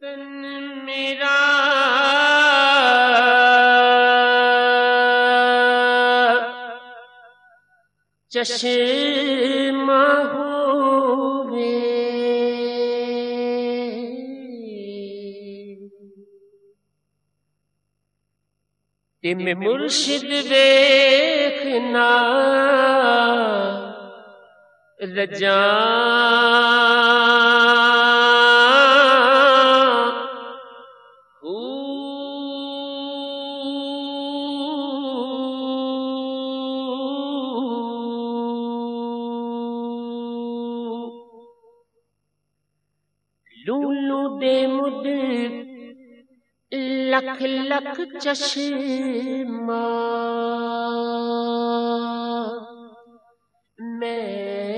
تن میرا چشمہ ہووے تے میں مرشد ویکھنا رجاں لولو دے مد لکھ لکھ چشمہ میں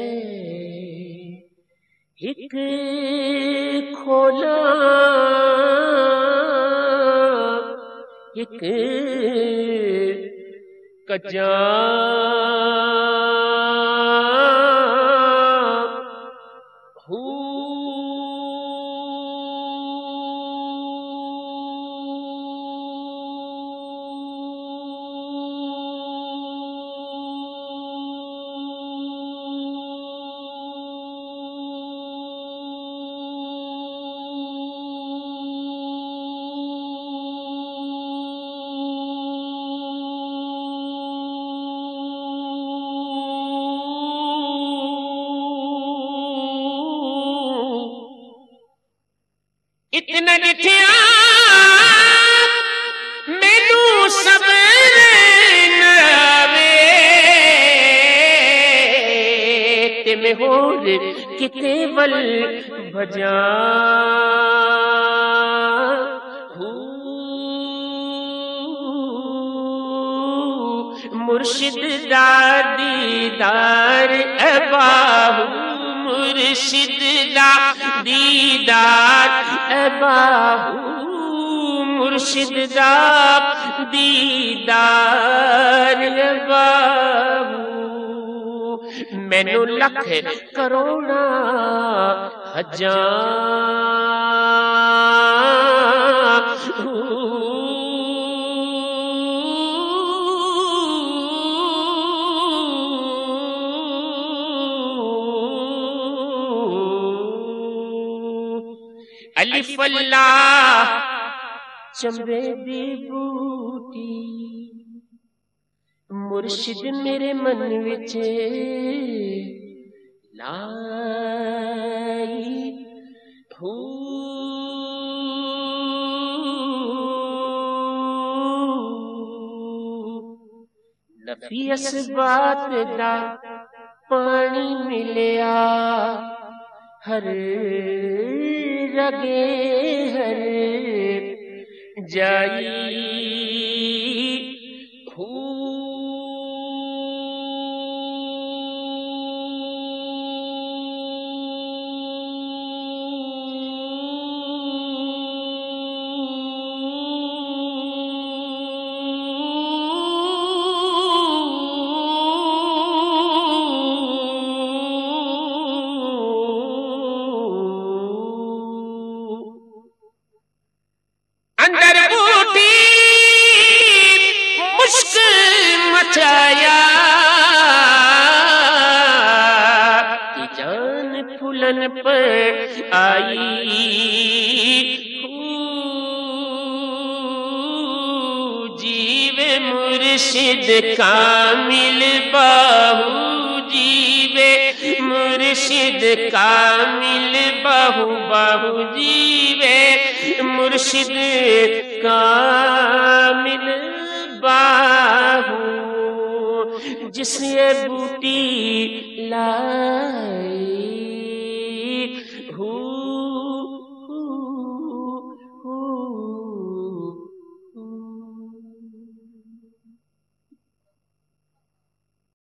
ایک کھولا ایک کجاں اتنا لکھیا مینوں صبر نہ آوے تے میں ہور کتے ول بھجاں مرشد دا دیدار اے باہو مرشد دا دیدار اے باہو مرشد دا دیدار اے باہو مینوں لکھ کروڑا حجاں الف اللہ چمبے دی بوٹی مرشد میرے من وچ لائی ہو نفی اسبات دا پانی ملیا ہر رگے ہر جائی اندر بوٹی مشک مچایا کی جان پھولن پر آئی جیوے مرشد کامل باہو جیوے مرشد کامل باہو باہو جیوے مرشد کامل باہو جس یہ بوٹی لائی